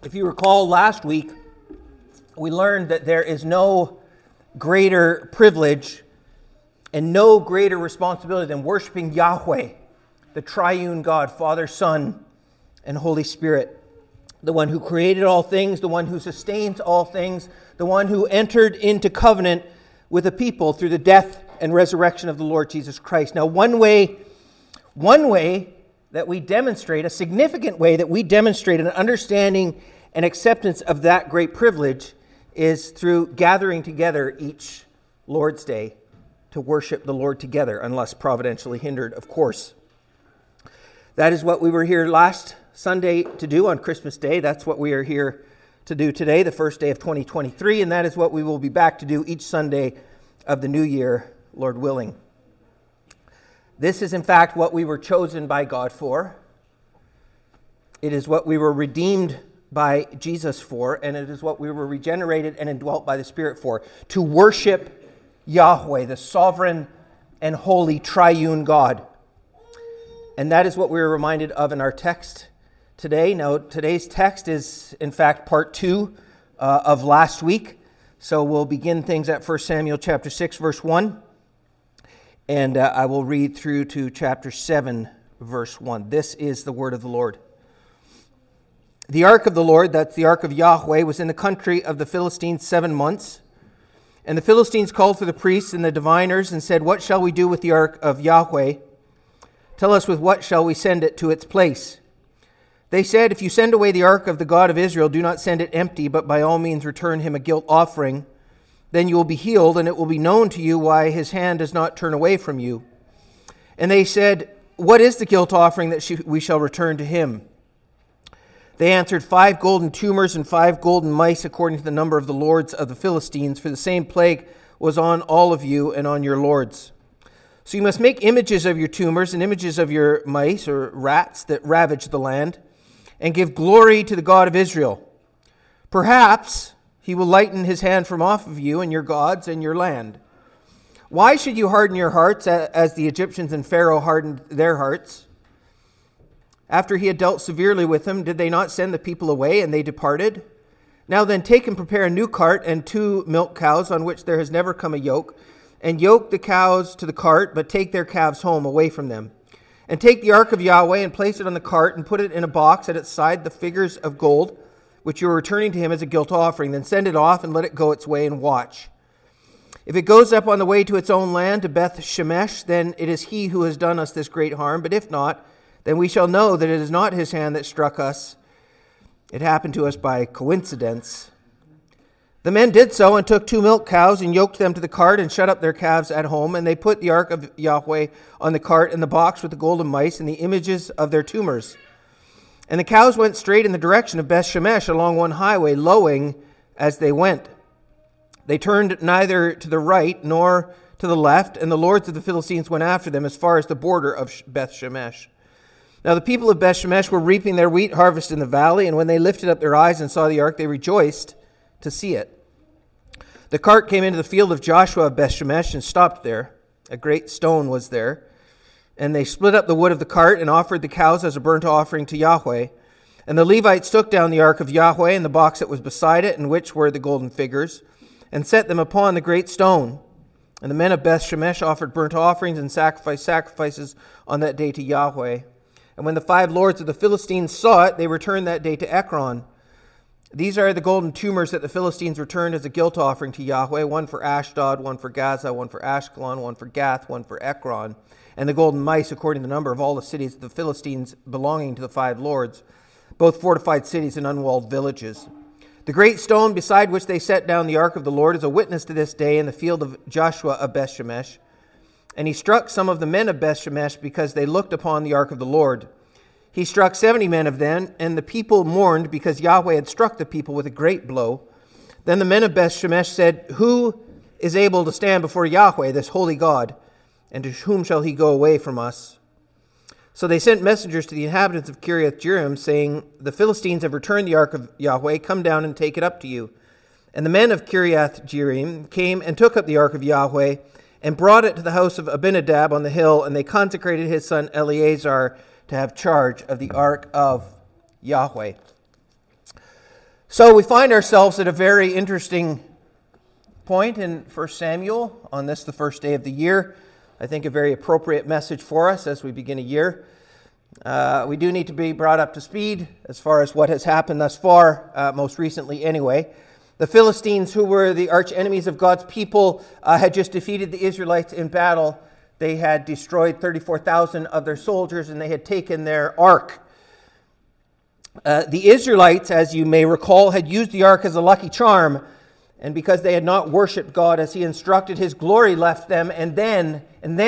If you recall last week, we learned that there is no greater privilege and no greater responsibility than worshiping Yahweh, the triune God, Father, Son, and Holy Spirit. The one who created all things, the one who sustains all things, the one who entered into covenant with a people through the death and resurrection of the Lord Jesus Christ. Now, one way that we demonstrate, a significant way that we demonstrate an understanding and acceptance of that great privilege is through gathering together each Lord's Day to worship the Lord together, unless providentially hindered, of course. That is what we were here last Sunday to do on Christmas Day. That's what we are here to do today, the first day of 2023, and that is what we will be back to do each Sunday of the new year, Lord willing. This is, in fact, what we were chosen by God for. It is what we were redeemed by Jesus for, and it is what we were regenerated and indwelt by the Spirit for, to worship Yahweh, the sovereign and holy triune God. And that is what we were reminded of in our text today. Now, today's text is, in fact, part 2 of last week. So we'll begin things at 1 Samuel chapter 6, verse 1. And I will read through to chapter 7, verse 1. This is the word of the Lord. The ark of the Lord, that's the ark of Yahweh, was in the country of the Philistines 7 months. And the Philistines called for the priests and the diviners and said, "What shall we do with the ark of Yahweh? Tell us, with what shall we send it to its place?" They said, "If you send away the ark of the God of Israel, do not send it empty, but by all means return him a guilt offering. Then you will be healed, and it will be known to you why his hand does not turn away from you." And they said, "What is the guilt offering that we shall return to him?" They answered, 5 golden tumors and 5 golden mice, according to the number of the lords of the Philistines, for the same plague was on all of you and on your lords. So you must make images of your tumors and images of your mice or rats that ravage the land, and give glory to the God of Israel. Perhaps he will lighten his hand from off of you and your gods and your land. Why should you harden your hearts as the Egyptians and Pharaoh hardened their hearts? After he had dealt severely with them, did they not send the people away, and they departed? Now then, take and prepare a new cart and 2 milk cows on which there has never come a yoke, and yoke the cows to the cart, but take their calves home away from them. And take the ark of Yahweh and place it on the cart and put it in a box at its side, the figures of gold, which you are returning to him as a guilt offering. Then send it off and let it go its way and watch. If it goes up on the way to its own land, to Beth Shemesh, then it is he who has done us this great harm. But if not, then we shall know that it is not his hand that struck us. It happened to us by coincidence. The men did so and took 2 milk cows and yoked them to the cart and shut up their calves at home. And they put the ark of Yahweh on the cart and the box with the golden mice and the images of their tumors. And the cows went straight in the direction of Beth Shemesh along one highway, lowing as they went. They turned neither to the right nor to the left, and the lords of the Philistines went after them as far as the border of Beth Shemesh. Now the people of Beth Shemesh were reaping their wheat harvest in the valley, and when they lifted up their eyes and saw the ark, they rejoiced to see it. The cart came into the field of Joshua of Beth Shemesh and stopped there. A great stone was there. And they split up the wood of the cart and offered the cows as a burnt offering to Yahweh. And the Levites took down the ark of Yahweh and the box that was beside it, in which were the golden figures, and set them upon the great stone. And the men of Beth Shemesh offered burnt offerings and sacrifices on that day to Yahweh. And when the 5 lords of the Philistines saw it, they returned that day to Ekron. These are the golden tumors that the Philistines returned as a guilt offering to Yahweh, 1 for Ashdod, 1 for Gaza, 1 for Ashkelon, 1 for Gath, 1 for Ekron, and the golden mice according to the number of all the cities of the Philistines belonging to the 5 lords, both fortified cities and unwalled villages. The great stone beside which they set down the ark of the Lord is a witness to this day in the field of Joshua of Beth Shemesh. And he struck some of the men of Beth Shemesh because they looked upon the ark of the Lord. He struck 70 men of them, and the people mourned because Yahweh had struck the people with a great blow. Then the men of Beth Shemesh said, "Who is able to stand before Yahweh, this holy God? And to whom shall he go away from us?" So they sent messengers to the inhabitants of Kiriath Jearim, saying, "The Philistines have returned the ark of Yahweh. Come down and take it up to you." And the men of Kiriath Jearim came and took up the ark of Yahweh and brought it to the house of Abinadab on the hill, and they consecrated his son Eleazar to have charge of the ark of Yahweh. So we find ourselves at a very interesting point in 1 Samuel on this, the first day of the year. I think a very appropriate message for us as we begin a year. We do need to be brought up to speed as far as what has happened thus far, most recently anyway. The Philistines, who were the arch enemies of God's people, had just defeated the Israelites in battle. They had destroyed 34,000 of their soldiers, and they had taken their ark. The Israelites, as you may recall, had used the ark as a lucky charm, and because they had not worshipped God as he instructed, his glory left them, and then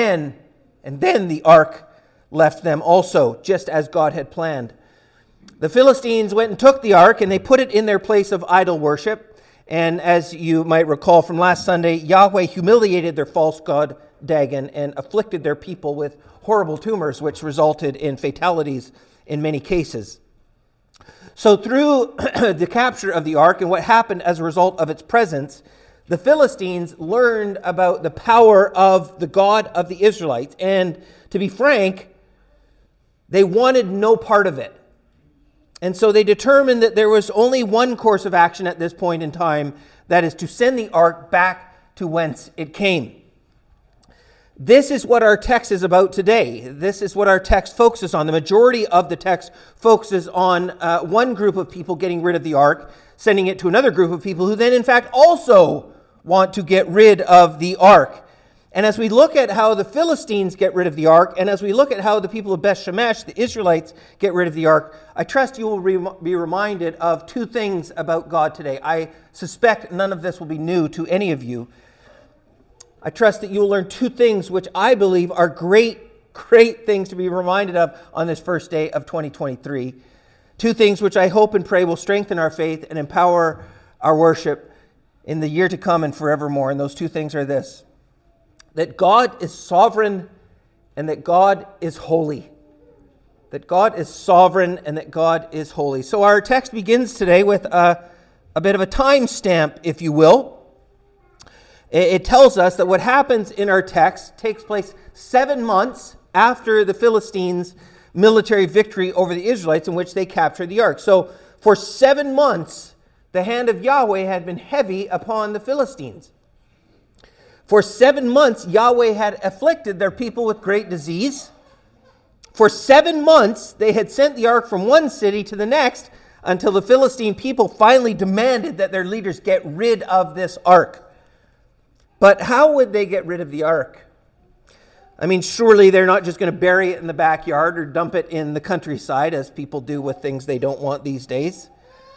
the ark left them also, just as God had planned. The Philistines went and took the ark, and they put it in their place of idol worship. And as you might recall from last Sunday, Yahweh humiliated their false god Dagon and afflicted their people with horrible tumors, which resulted in fatalities in many cases. So through the capture of the ark and what happened as a result of its presence, the Philistines learned about the power of the God of the Israelites. And to be frank, they wanted no part of it. And so they determined that there was only one course of action at this point in time, that is to send the ark back to whence it came. This is what our text is about today. This is what our text focuses on. The majority of the text focuses on one group of people getting rid of the ark, sending it to another group of people who then in fact also want to get rid of the ark. And as we look at how the Philistines get rid of the ark, and as we look at how the people of Beth Shemesh, the Israelites, get rid of the ark, I trust you will be reminded of two things about God today. I suspect none of this will be new to any of you. I trust that you will learn two things which I believe are great things to be reminded of on this first day of 2023. Two things which I hope and pray will strengthen our faith and empower our worship in the year to come and forevermore. And those two things are this: that God is sovereign and that God is holy. That God is sovereign and that God is holy. So our text begins today with a bit of a time stamp, if you will. It tells us that what happens in our text takes place 7 months after the Philistines' military victory over the Israelites, in which they captured the ark. So for 7 months, the hand of Yahweh had been heavy upon the Philistines. For 7 months, Yahweh had afflicted their people with great disease. For 7 months, they had sent the ark from one city to the next until the Philistine people finally demanded that their leaders get rid of this ark. But how would they get rid of the ark? I mean, surely they're not just going to bury it in the backyard or dump it in the countryside, as people do with things they don't want these days.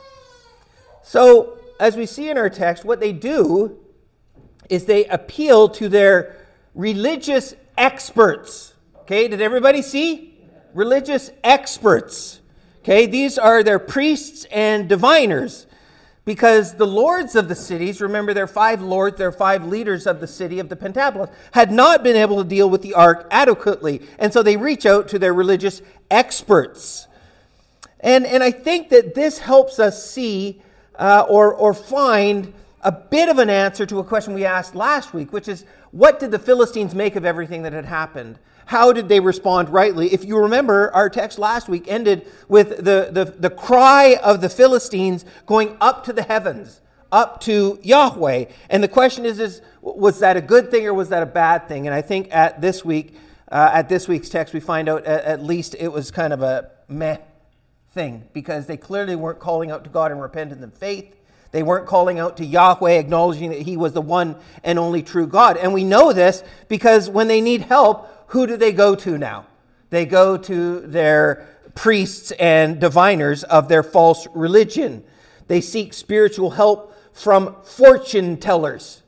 So, as we see in our text, what they do is they appeal to their religious experts. Okay, did everybody see? Religious experts. Okay, these are their priests and diviners. Because the lords of the cities, remember there are 5 lords, there are 5 leaders of the city of the Pentapolis, had not been able to deal with the ark adequately. And so they reach out to their religious experts. And I think that this helps us see or find a bit of an answer to a question we asked last week, which is, what did the Philistines make of everything that had happened? How did they respond rightly? If you remember, our text last week ended with the cry of the Philistines going up to the heavens, up to Yahweh. And the question is was that a good thing or was that a bad thing? And I think at this week's text, we find out at least it was kind of a meh thing, because they clearly weren't calling out to God in repentance and faith. They weren't calling out to Yahweh, acknowledging that he was the one and only true God. And we know this because when they need help, who do they go to now? They go to their priests and diviners of their false religion. They seek spiritual help from fortune tellers.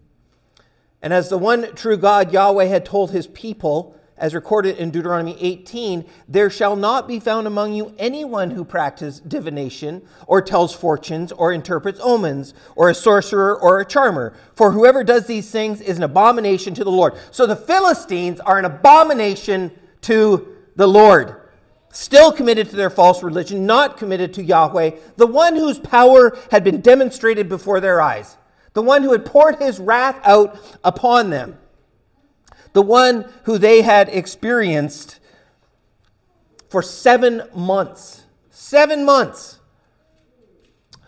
And as the one true God, Yahweh, had told his people, as recorded in Deuteronomy 18, there shall not be found among you anyone who practices divination or tells fortunes or interprets omens or a sorcerer or a charmer. For whoever does these things is an abomination to the Lord. So the Philistines are an abomination to the Lord. Still committed to their false religion, not committed to Yahweh, the one whose power had been demonstrated before their eyes, the one who had poured his wrath out upon them. The one who they had experienced for 7 months. 7 months.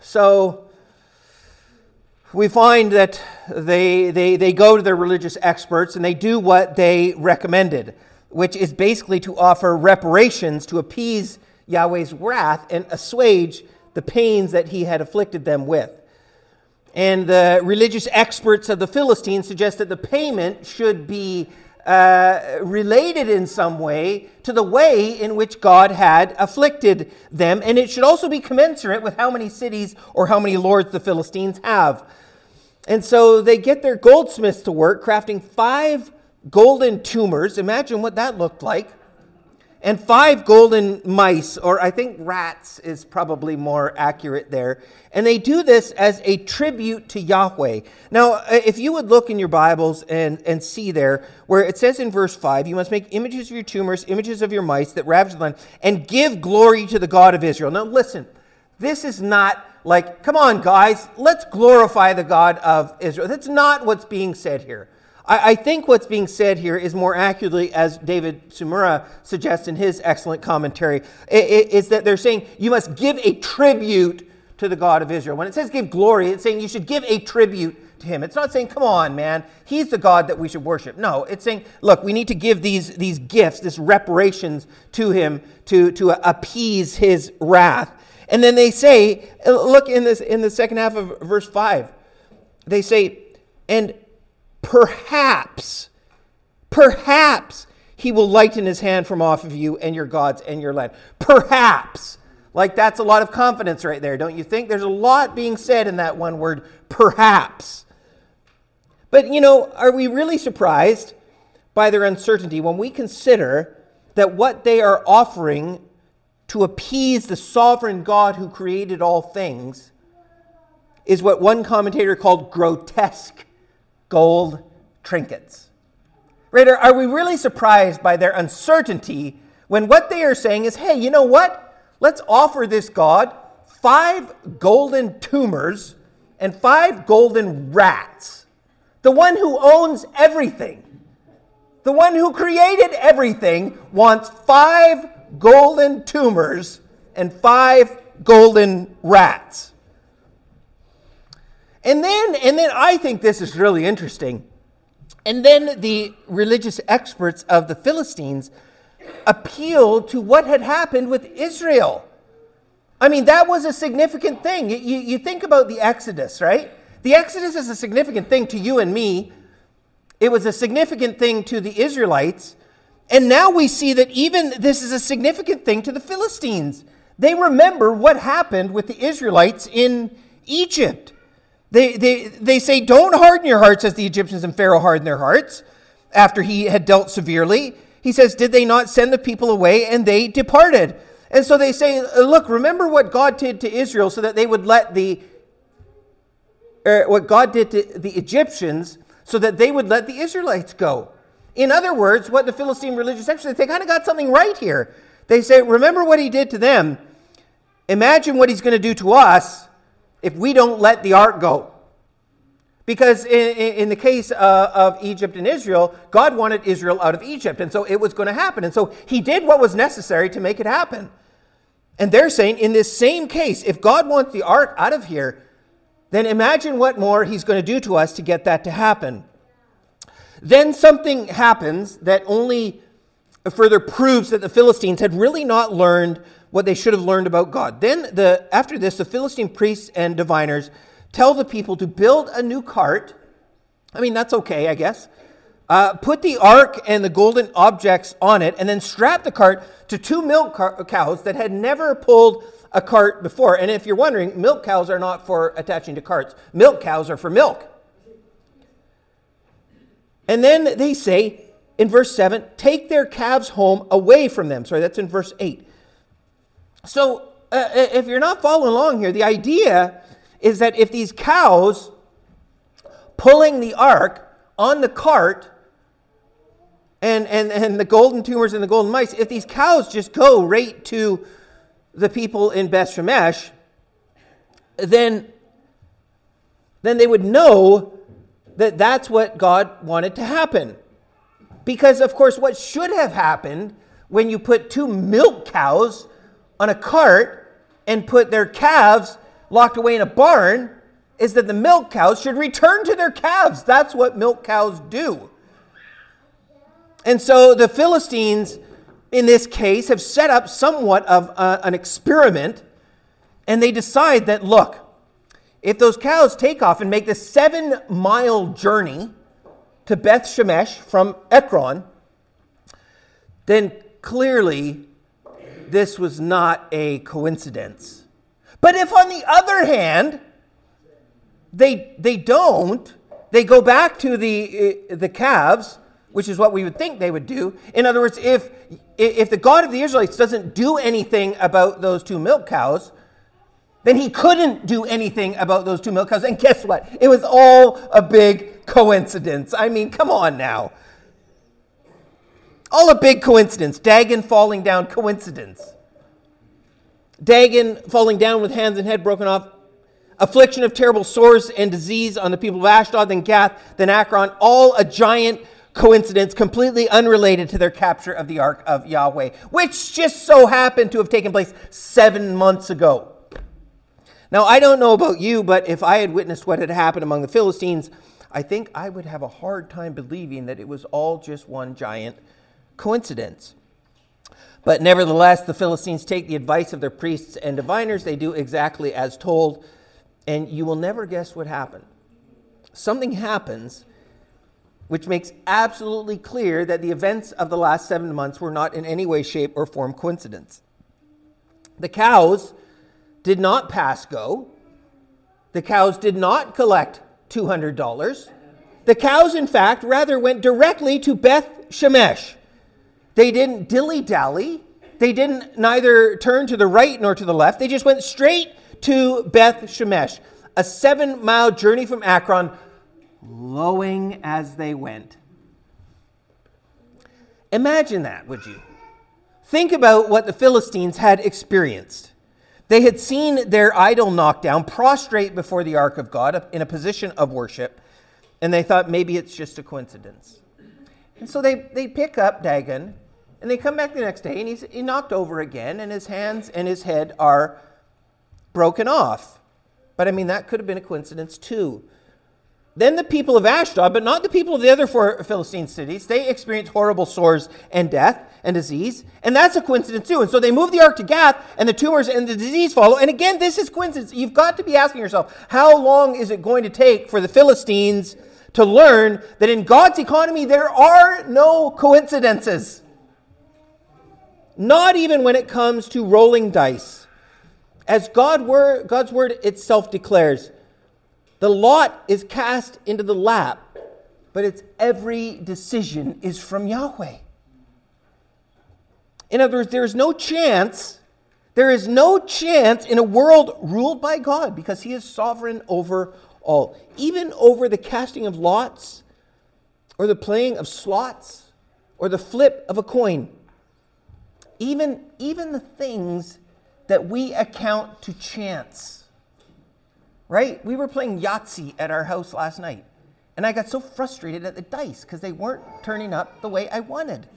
So we find that they go to their religious experts and they do what they recommended, which is basically to offer reparations to appease Yahweh's wrath and assuage the pains that he had afflicted them with. And the religious experts of the Philistines suggest that the payment should be related in some way to the way in which God had afflicted them, and it should also be commensurate with how many cities or how many lords the Philistines have. And so they get their goldsmiths to work, crafting 5 golden tumors. Imagine what that looked like. And 5 golden mice, or I think rats is probably more accurate there. And they do this as a tribute to Yahweh. Now, if you would look in your Bibles and see there, where it says in verse 5, you must make images of your tumors, images of your mice that ravage the land, and give glory to the God of Israel. Now, listen, this is not like, come on, guys, let's glorify the God of Israel. That's not what's being said here. I think what's being said here is more accurately, as David Sumura suggests in his excellent commentary, is that they're saying you must give a tribute to the God of Israel. When it says give glory, it's saying you should give a tribute to him. It's not saying, come on, man, he's the God that we should worship. No, it's saying, look, we need to give these gifts, this reparations to him to appease his wrath. And then they say, look in the second half of verse 5, they say, and perhaps he will lighten his hand from off of you and your gods and your land. Perhaps. Like, that's a lot of confidence right there, don't you think? There's a lot being said in that one word, perhaps. But, are we really surprised by their uncertainty when we consider that what they are offering to appease the sovereign God who created all things is what one commentator called grotesque gold trinkets? Right? Are we really surprised by their uncertainty when what they are saying is, hey, you know what? Let's offer this God 5 golden tumors and 5 golden rats. The one who owns everything, the one who created everything, wants 5 golden tumors and 5 golden rats. And then I think this is really interesting. And then the religious experts of the Philistines appeal to what had happened with Israel. I mean, that was a significant thing. You think about the Exodus, right? The Exodus is a significant thing to you and me. It was a significant thing to the Israelites. And now we see that even this is a significant thing to the Philistines. They remember what happened with the Israelites in Egypt. They say, don't harden your hearts as the Egyptians and Pharaoh hardened their hearts after he had dealt severely. He says, did they not send the people away and they departed? And so they say, look, remember what God did to Israel so that they would let what God did to the Egyptians so that they would let the Israelites go. In other words, what the Philistine religious experts, they kind of got something right here. They say, remember what he did to them. Imagine what he's going to do to us if we don't let the ark go. Because in the case of Egypt and Israel, God wanted Israel out of Egypt, and so it was going to happen. And so he did what was necessary to make it happen. And they're saying, in this same case, if God wants the ark out of here, then imagine what more he's going to do to us to get that to happen. Then something happens that only further proves that the Philistines had really not learned what they should have learned about God. Then, after this, the Philistine priests and diviners tell the people to build a new cart. I mean, that's okay, I guess. Put the ark and the golden objects on it, and then strap the cart to 2 milk cows that had never pulled a cart before. And if you're wondering, milk cows are not for attaching to carts. Milk cows are for milk. And then they say, in verse 7, take their calves home away from them. Sorry, that's in verse 8. So, if you're not following along here, the idea is that if these cows pulling the ark on the cart and the golden tumors and the golden mice, if these cows just go right to the people in Beth Shemesh, then they would know that that's what God wanted to happen. Because, of course, what should have happened when you put 2 milk cows on a cart and put their calves locked away in a barn is that the milk cows should return to their calves. That's what milk cows do. And so the Philistines, in this case, have set up somewhat of an experiment, and they decide that, look, if those cows take off and make the 7-mile journey to Beth Shemesh from Ekron, then clearly this was not a coincidence. But if, on the other hand, they don't, they go back to the calves, which is what we would think they would do. In other words, if the God of the Israelites doesn't do anything about those 2 milk cows, then he couldn't do anything about those 2 milk cows. And guess what? It was all a big coincidence. I mean, come on now. All a big coincidence. Dagon falling down, coincidence. Dagon falling down with hands and head broken off. Affliction of terrible sores and disease on the people of Ashdod, then Gath, then Akron. All a giant coincidence, completely unrelated to their capture of the Ark of Yahweh, which just so happened to have taken place 7 months ago. Now, I don't know about you, but if I had witnessed what had happened among the Philistines, I think I would have a hard time believing that it was all just one giant coincidence. But nevertheless, the Philistines take the advice of their priests and diviners. They do exactly as told, and you will never guess what happened. Something happens which makes absolutely clear that the events of the last 7 months were not in any way, shape, or form coincidence. The cows did not pass go. The cows did not collect $200. The cows, in fact, rather went directly to Beth Shemesh. They didn't dilly-dally. They didn't neither turn to the right nor to the left. They just went straight to Beth Shemesh, a 7-mile journey from Akron, lowing as they went. Imagine that, would you? Think about what the Philistines had experienced. They had seen their idol knocked down, prostrate before the ark of God in a position of worship, and they thought maybe it's just a coincidence. And so they pick up Dagon, and they come back the next day, and he's knocked over again, and his hands and his head are broken off. But I mean, that could have been a coincidence too. Then the people of Ashdod, but not the people of the other 4 Philistine cities, they experienced horrible sores and death and disease, and that's a coincidence too. And so they move the ark to Gath, and the tumors and the disease follow. And again, this is coincidence. You've got to be asking yourself, how long is it going to take for the Philistines to learn that in God's economy there are no coincidences? Not even when it comes to rolling dice. As God's word itself declares, the lot is cast into the lap, but its every decision is from Yahweh. In other words, there is no chance in a world ruled by God, because he is sovereign over all. Even over the casting of lots, or the playing of slots, or the flip of a coin. Even the things that we account to chance. Right? We were playing Yahtzee at our house last night, and I got so frustrated at the dice because they weren't turning up the way I wanted.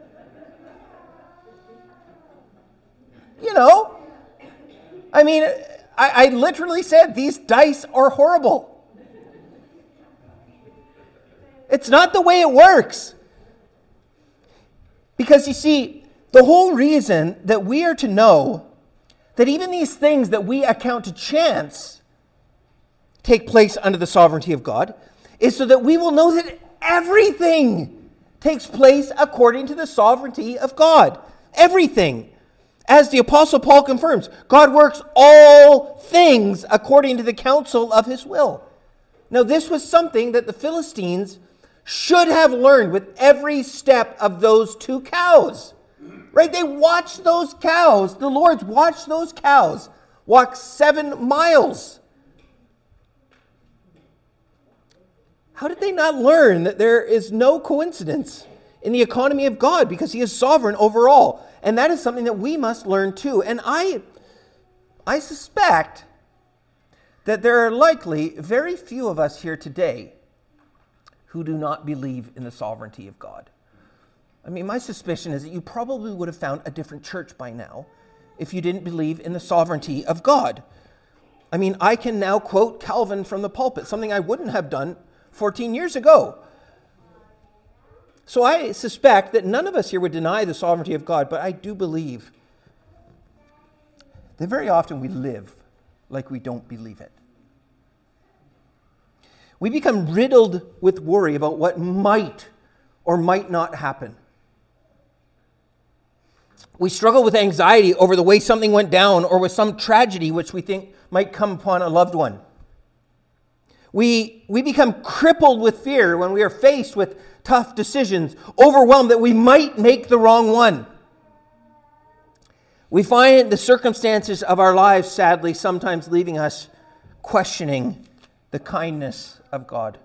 You know, I mean, I literally said, these dice are horrible. It's not the way it works. Because you see, the whole reason that we are to know that even these things that we account to chance take place under the sovereignty of God is so that we will know that everything takes place according to the sovereignty of God. Everything. As the Apostle Paul confirms, God works all things according to the counsel of his will. Now, this was something that the Philistines should have learned with every step of those 2 cows. Right? They watched those cows. The Lords watched those cows walk 7 miles. How did they not learn that there is no coincidence in the economy of God, because he is sovereign over all? And that is something that we must learn too. And I suspect that there are likely very few of us here today who do not believe in the sovereignty of God. I mean, my suspicion is that you probably would have found a different church by now if you didn't believe in the sovereignty of God. I mean, I can now quote Calvin from the pulpit, something I wouldn't have done 14 years ago. So I suspect that none of us here would deny the sovereignty of God, but I do believe that very often we live like we don't believe it. We become riddled with worry about what might or might not happen. We struggle with anxiety over the way something went down or with some tragedy which we think might come upon a loved one. We become crippled with fear when we are faced with tough decisions, overwhelmed that we might make the wrong one. We find the circumstances of our lives, sadly, sometimes leaving us questioning the kindness of God.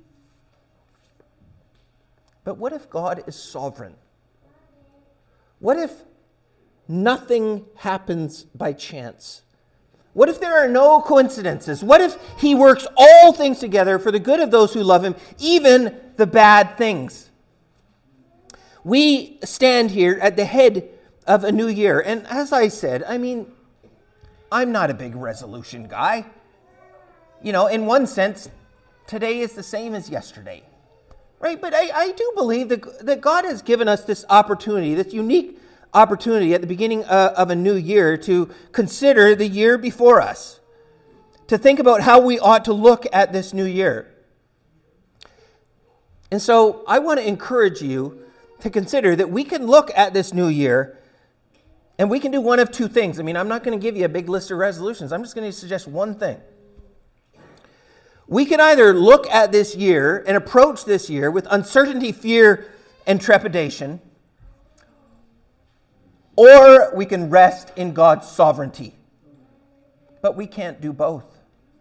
But what if God is sovereign? What if nothing happens by chance? What if there are no coincidences? What if He works all things together for the good of those who love Him, even the bad things? We stand here at the head of a new year. And as I said, I mean, I'm not a big resolution guy. You know, in one sense, today is the same as yesterday. Right? But I do believe that God has given us this opportunity, this unique opportunity at the beginning of a new year to consider the year before us, to think about how we ought to look at this new year. And so I want to encourage you to consider that we can look at this new year and we can do one of two things. I mean, I'm not going to give you a big list of resolutions. I'm just going to suggest one thing. We can either look at this year and approach this year with uncertainty, fear, and trepidation, or we can rest in God's sovereignty. But we can't do both.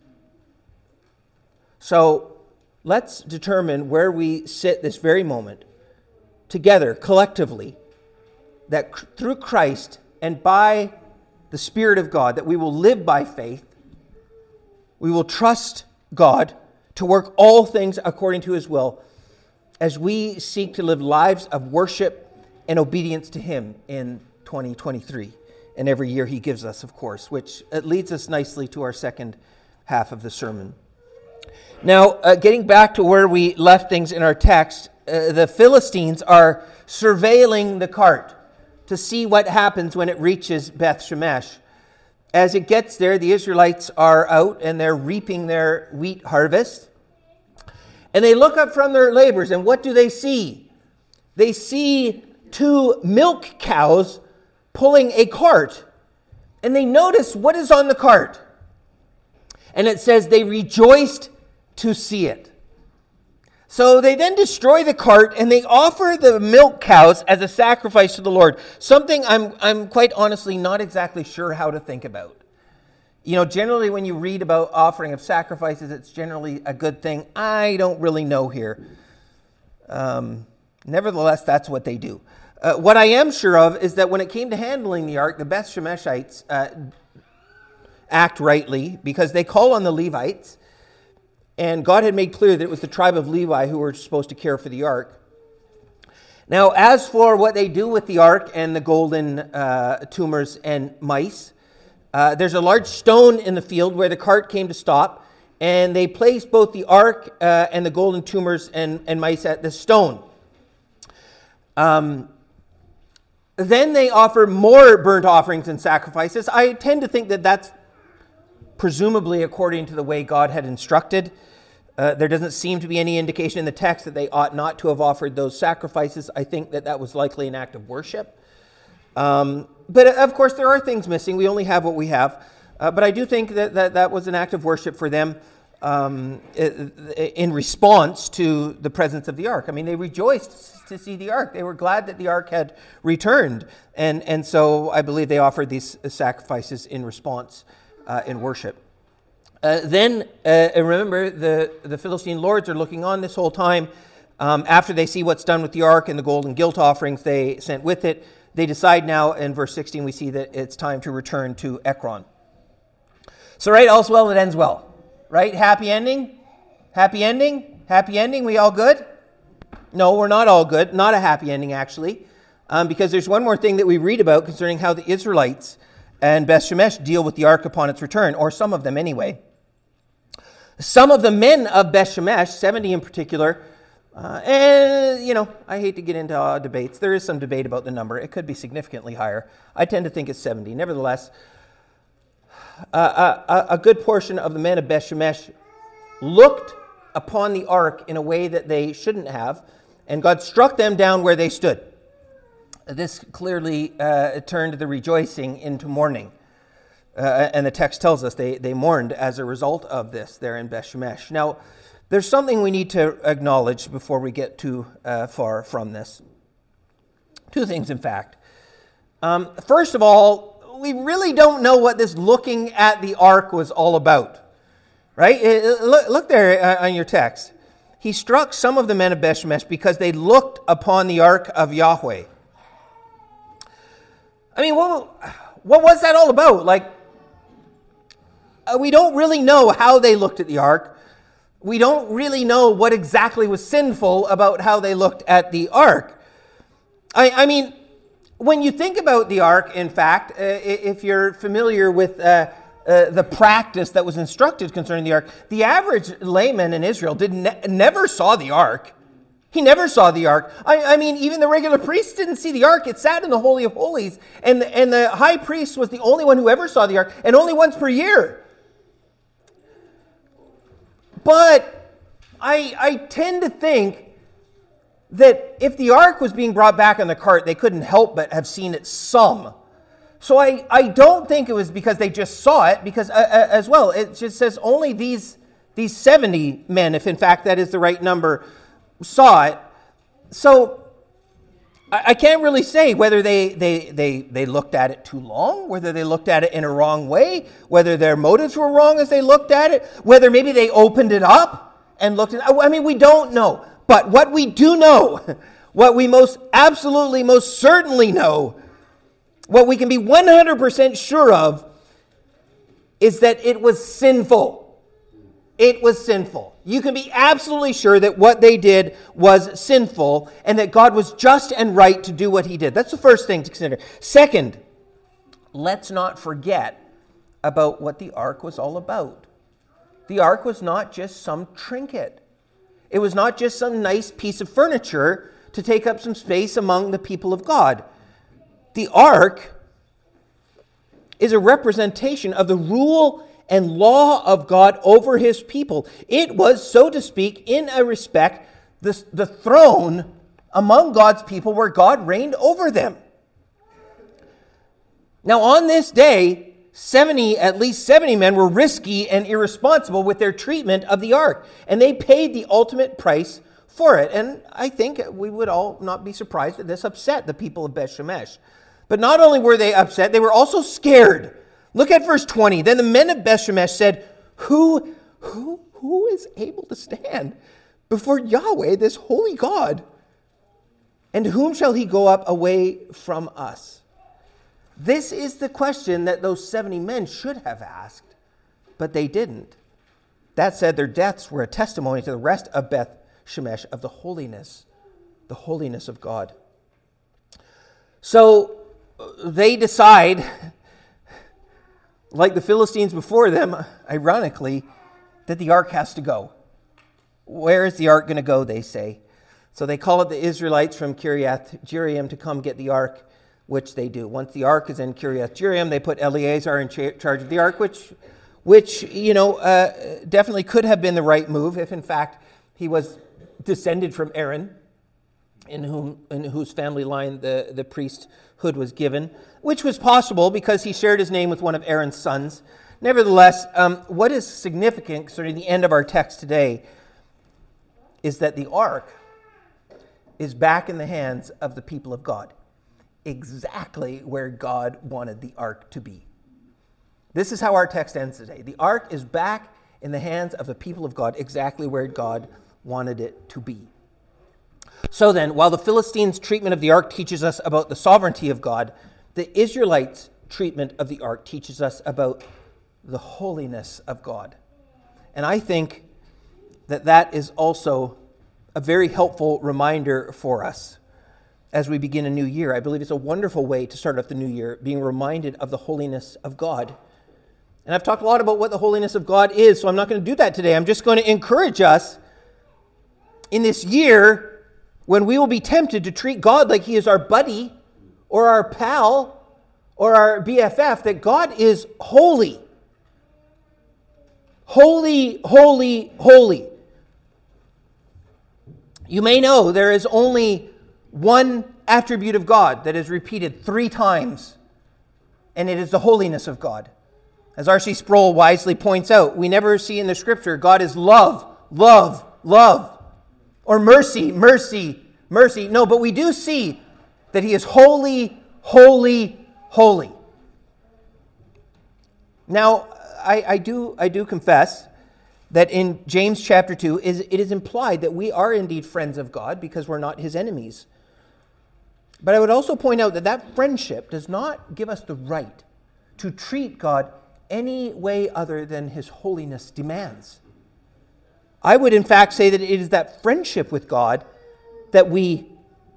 So let's determine where we sit this very moment, together, collectively, that through Christ and by the Spirit of God, that we will live by faith, we will trust God to work all things according to His will as we seek to live lives of worship and obedience to Him in 2023 and every year He gives us, of course, which leads us nicely to our second half of the sermon. Now, getting back to where we left things in our text, the Philistines are surveilling the cart to see what happens when it reaches Beth Shemesh. As it gets there, the Israelites are out and they're reaping their wheat harvest. And they look up from their labors, and what do they see? They see two milk cows pulling a cart. And they notice what is on the cart. And it says they rejoiced to see it. So they then destroy the cart and they offer the milk cows as a sacrifice to the Lord. Something I'm quite honestly not exactly sure how to think about. You know, generally when you read about offering of sacrifices, it's generally a good thing. I don't really know here. Nevertheless, that's what they do. What I am sure of is that when it came to handling the ark, the Beth Shemeshites act rightly because they call on the Levites. And God had made clear that it was the tribe of Levi who were supposed to care for the ark. Now, as for what they do with the ark and the golden tumors and mice, there's a large stone in the field where the cart came to stop, and they placed both the ark and the golden tumors and mice at the stone. Then they offer more burnt offerings and sacrifices. I tend to think that that's presumably according to the way God had instructed. There doesn't seem to be any indication in the text that they ought not to have offered those sacrifices. I think that was likely an act of worship. But of course, there are things missing. We only have what we have. But I do think that was an act of worship for them in response to the presence of the ark. I mean, they rejoiced to see the ark. They were glad that the ark had returned. And so I believe they offered these sacrifices in response in worship. Then remember, the Philistine lords are looking on this whole time. After they see what's done with the ark and the gold and guilt offerings they sent with it, they decide now, in verse 16, we see that it's time to return to Ekron. So, right, all's well that ends well. Right? Happy ending? Happy ending? Happy ending? We all good? No, we're not all good. Not a happy ending, actually. Because there's one more thing that we read about concerning how the Israelites and Beth Shemesh deal with the ark upon its return, or some of them anyway. Some of the men of Beth Shemesh, 70 in particular, and, I hate to get into debates. There is some debate about the number. It could be significantly higher. I tend to think it's 70. Nevertheless, a good portion of the men of Beth Shemesh looked upon the ark in a way that they shouldn't have, and God struck them down where they stood. This clearly turned the rejoicing into mourning. And the text tells us they mourned as a result of this there in Beth Shemesh. Now, there's something we need to acknowledge before we get too far from this. Two things, in fact. First of all, we really don't know what this looking at the ark was all about. Right? Look there on your text. He struck some of the men of Beth Shemesh because they looked upon the ark of Yahweh. I mean, what was that all about? We don't really know how they looked at the ark. We don't really know what exactly was sinful about how they looked at the ark. I mean, when you think about the ark, in fact, if you're familiar with the practice that was instructed concerning the ark, the average layman in Israel never saw the ark. He never saw the ark. I mean, even the regular priests didn't see the ark. It sat in the Holy of Holies, and the high priest was the only one who ever saw the ark, and only once per year. But I tend to think that if the ark was being brought back on the cart, they couldn't help but have seen it some. So I don't think it was because they just saw it, because as well, it just says only these 70 men, if in fact that is the right number, saw it. So I can't really say whether they looked at it too long, whether they looked at it in a wrong way, whether their motives were wrong as they looked at it, whether maybe they opened it up and looked at it. I mean, we don't know. But what we do know, what we most certainly know, what we can be 100% sure of, is that it was sinful. It was sinful. You can be absolutely sure that what they did was sinful and that God was just and right to do what he did. That's the first thing to consider. Second, let's not forget about what the ark was all about. The ark was not just some trinket. It was not just some nice piece of furniture to take up some space among the people of God. The ark is a representation of the rule and law of God over his people. It was, so to speak, in a respect, the throne among God's people where God reigned over them. Now, on this day, at least 70 men were risky and irresponsible with their treatment of the ark, and they paid the ultimate price for it. And I think we would all not be surprised that this upset the people of Beth Shemesh. But not only were they upset, they were also scared. Look at verse 20. Then the men of Beth Shemesh said, Who is able to stand before Yahweh, this holy God? And whom shall he go up away from us? This is the question that those 70 men should have asked, but they didn't. That said, their deaths were a testimony to the rest of Beth Shemesh of the holiness of God. So they decide, like the Philistines before them, ironically, that the ark has to go. Where is the ark going to go, they say. So they call it the Israelites from Kiriath Jearim to come get the ark, which they do. Once the ark is in Kiriath Jearim, they put Eleazar in charge of the ark, which definitely could have been the right move if, in fact, he was descended from Aaron, in whose family line the priesthood was given, which was possible because he shared his name with one of Aaron's sons. Nevertheless, what is significant concerning the end of our text today is that the ark is back in the hands of the people of God, exactly where God wanted the ark to be. This is how our text ends today. The ark is back in the hands of the people of God, exactly where God wanted it to be. So then, while the Philistines' treatment of the ark teaches us about the sovereignty of God, the Israelites' treatment of the ark teaches us about the holiness of God. And I think that is also a very helpful reminder for us as we begin a new year. I believe it's a wonderful way to start off the new year, being reminded of the holiness of God. And I've talked a lot about what the holiness of God is, so I'm not going to do that today. I'm just going to encourage us in this year when we will be tempted to treat God like He is our buddy or our pal or our BFF, that God is holy. Holy, holy, holy. You may know there is only one attribute of God that is repeated 3 times, and it is the holiness of God. As R.C. Sproul wisely points out, we never see in the Scripture God is love, love, love, or mercy, mercy, mercy. No, but we do see that He is holy, holy, holy. Now, I do confess that in James chapter 2, it is implied that we are indeed friends of God because we're not His enemies. But I would also point out that that friendship does not give us the right to treat God any way other than His holiness demands. I would in fact say that it is that friendship with God that we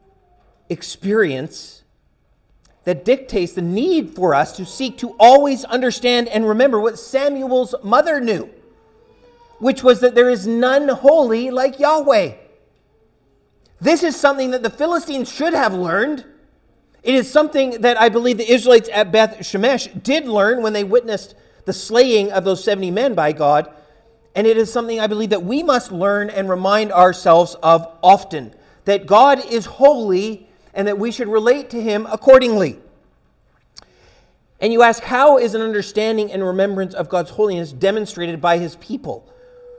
experience that dictates the need for us to seek to always understand and remember what Samuel's mother knew, which was that there is none holy like Yahweh. This is something that the Philistines should have learned. It is something that I believe the Israelites at Beth Shemesh did learn when they witnessed the slaying of those 70 men by God. And it is something I believe that we must learn and remind ourselves of often. That God is holy and that we should relate to Him accordingly. And you ask, how is an understanding and remembrance of God's holiness demonstrated by His people?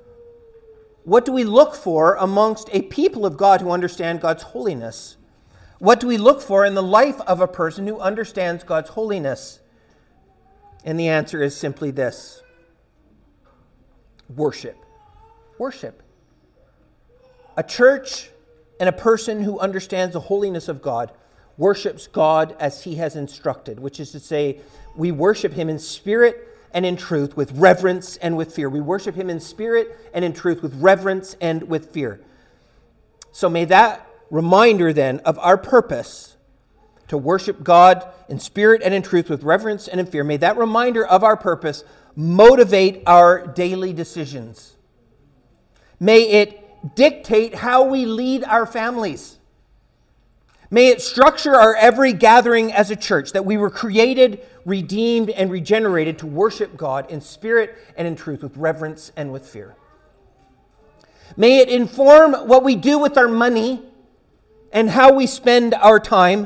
What do we look for amongst a people of God who understand God's holiness? What do we look for in the life of a person who understands God's holiness? And the answer is simply this: worship. Worship. A church and a person who understands the holiness of God worships God as He has instructed, which is to say, we worship Him in spirit and in truth, with reverence and with fear. We worship Him in spirit and in truth, with reverence and with fear. So may that reminder then of our purpose to worship God in spirit and in truth, with reverence and in fear, may that reminder of our purpose motivate our daily decisions. May it dictate how we lead our families. May it structure our every gathering as a church, that we were created, redeemed, and regenerated to worship God in spirit and in truth, with reverence and with fear. May it inform what we do with our money and how we spend our time.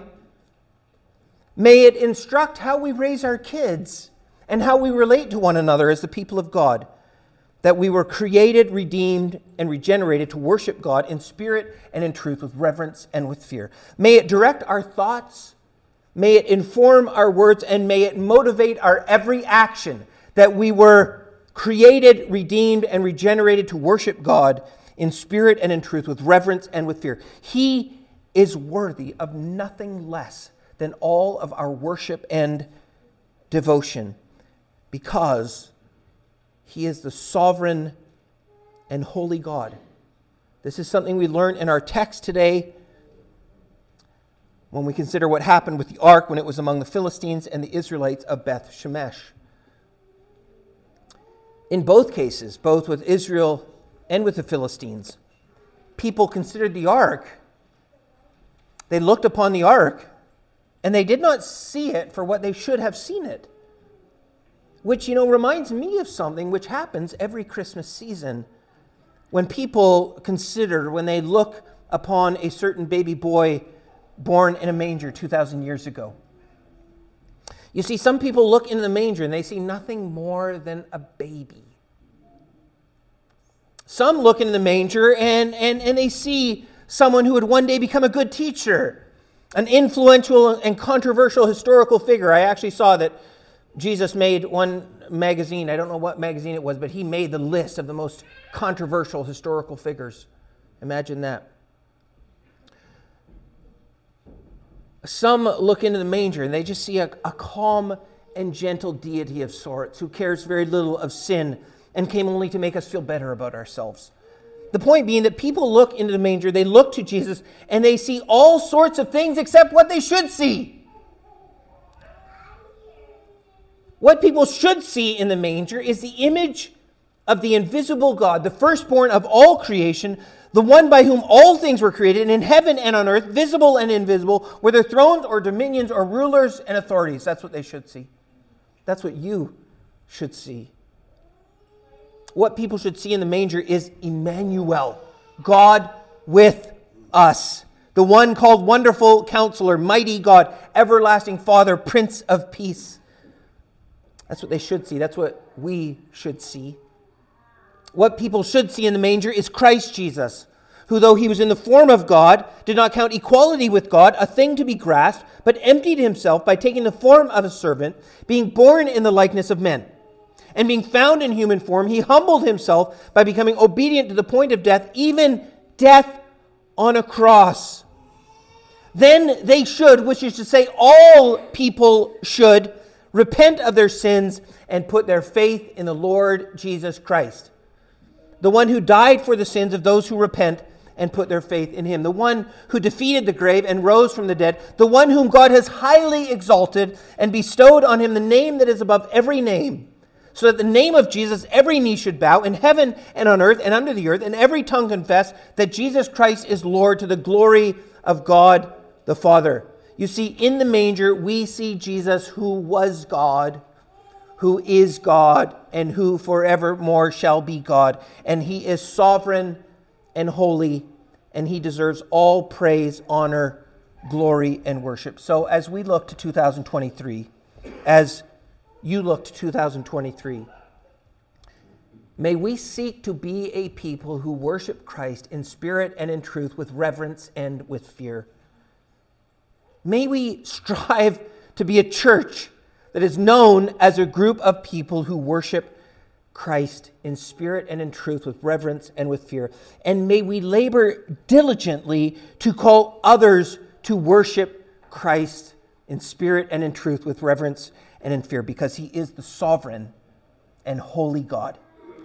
May it instruct how we raise our kids and how we relate to one another as the people of God. That we were created, redeemed, and regenerated to worship God in spirit and in truth, with reverence and with fear. May it direct our thoughts, may it inform our words, and may it motivate our every action, that we were created, redeemed, and regenerated to worship God in spirit and in truth, with reverence and with fear. He is worthy of nothing less than all of our worship and devotion, because He is the sovereign and holy God. This is something we learn in our text today when we consider what happened with the ark when it was among the Philistines and the Israelites of Beth Shemesh. In both cases, both with Israel and with the Philistines, people considered the ark. They looked upon the ark and they did not see it for what they should have seen it. Which, reminds me of something which happens every Christmas season when people consider, when they look upon a certain baby boy born in a manger 2,000 years ago. You see, some people look into the manger and they see nothing more than a baby. Some look into the manger and they see someone who would one day become a good teacher, an influential and controversial historical figure. I actually saw that Jesus made one magazine, I don't know what magazine it was, but he made the list of the most controversial historical figures. Imagine that. Some look into the manger and they just see a calm and gentle deity of sorts who cares very little of sin and came only to make us feel better about ourselves. The point being that people look into the manger, they look to Jesus, and they see all sorts of things except what they should see. What people should see in the manger is the image of the invisible God, the firstborn of all creation, the one by whom all things were created, in heaven and on earth, visible and invisible, whether thrones or dominions or rulers and authorities. That's what they should see. That's what you should see. What people should see in the manger is Emmanuel, God with us. The one called Wonderful Counselor, Mighty God, Everlasting Father, Prince of Peace. That's what they should see. That's what we should see. What people should see in the manger is Christ Jesus, who, though he was in the form of God, did not count equality with God a thing to be grasped, but emptied himself by taking the form of a servant, being born in the likeness of men. And being found in human form, he humbled himself by becoming obedient to the point of death, even death on a cross. Then they should, which is to say all people should, repent of their sins and put their faith in the Lord Jesus Christ, the one who died for the sins of those who repent and put their faith in him, the one who defeated the grave and rose from the dead, the one whom God has highly exalted and bestowed on him the name that is above every name, so that the name of Jesus every knee should bow in heaven and on earth and under the earth, and every tongue confess that Jesus Christ is Lord, to the glory of God the Father. You see, in the manger, we see Jesus, who was God, who is God, and who forevermore shall be God. And he is sovereign and holy, and he deserves all praise, honor, glory, and worship. So as we look to 2023, as you look to 2023, may we seek to be a people who worship Christ in spirit and in truth, with reverence and with fear. May we strive to be a church that is known as a group of people who worship Christ in spirit and in truth, with reverence and with fear. And may we labor diligently to call others to worship Christ in spirit and in truth, with reverence and in fear, because he is the sovereign and holy God.